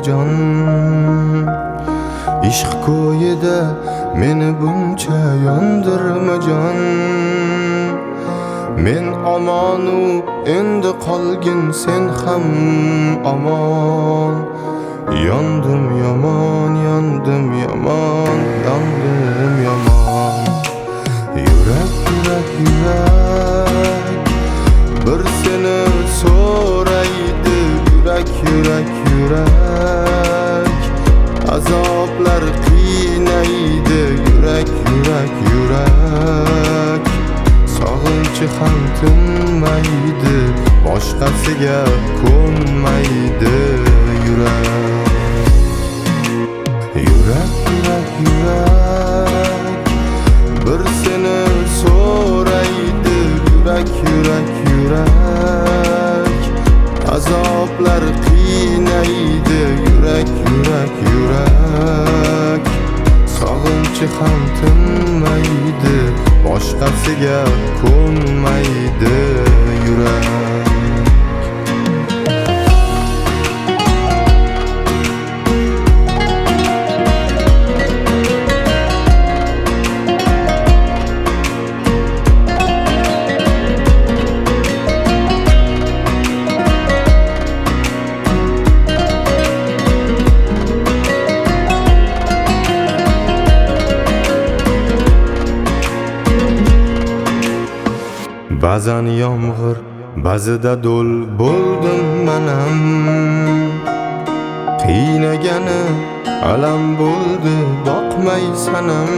jon. Ishq ko'yida meni buncha yondirma jon. Men omonu endi qolgin sen ham omon. Yondim yomon, yondim yomon, yondim yomon. Yurak, yurak, yurak bir seni so'raydi. Yurak, yurak, yurak azoblar qiynaydi. Yurak, yurak, yurak sog'inchi ham tinmaydi. Boshqasiga ko'nmaydi. Yurak, yurak, yurak, yurak bir seni so'raydi. Yurak, yurak, yurak azoblar qiynaydi. Yurak, yurak, yurak sog'inchi ham tinmaydi. Boshqasiga ko'nmaydi. Yurak, ba'zan yomg'ir, ba'zida do'l bo'ldim manam. Qiynagani alam bo'ldi, boqmay sanam.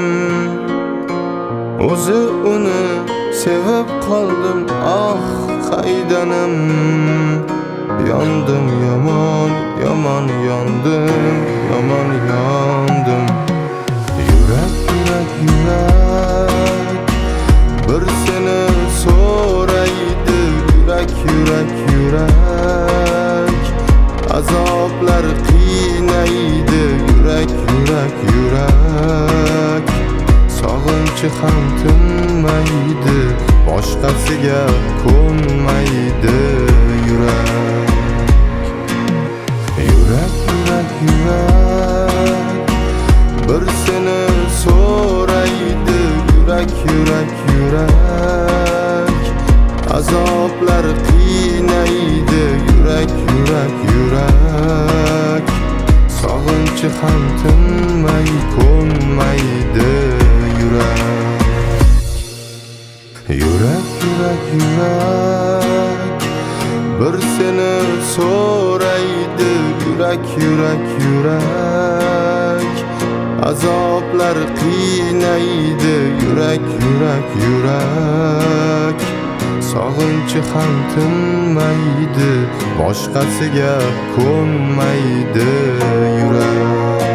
O'zi uni sevib qoldim, ah qaydanam. Yondim yomon, yomon yondim, yomon yondim. Yurak, yurak, yurak bir seni so'raydi. Yurak, yurak, yurak azoblar qiynaydi. Yurak, yurak, yurak sog'inchi ham tinmaydi. Boshqasiga ko'nmaydi. Yurak, yurak, yurak, yurak bir seni so'raydi. Yurak, yurak, yurak azoblar qiynaydi. Yurak, yurak, yurak sog'inchi ham tinmay ko'nmaydi. Yurak, yurak, yurak, yurak bir seni so'raydi. Yurak, yurak, yurak azoblar qiynaydi. Yurak, yurak, yurak sog'inchi ham tinmaydi. Boshqasiga ko'nmaydi. Yurak.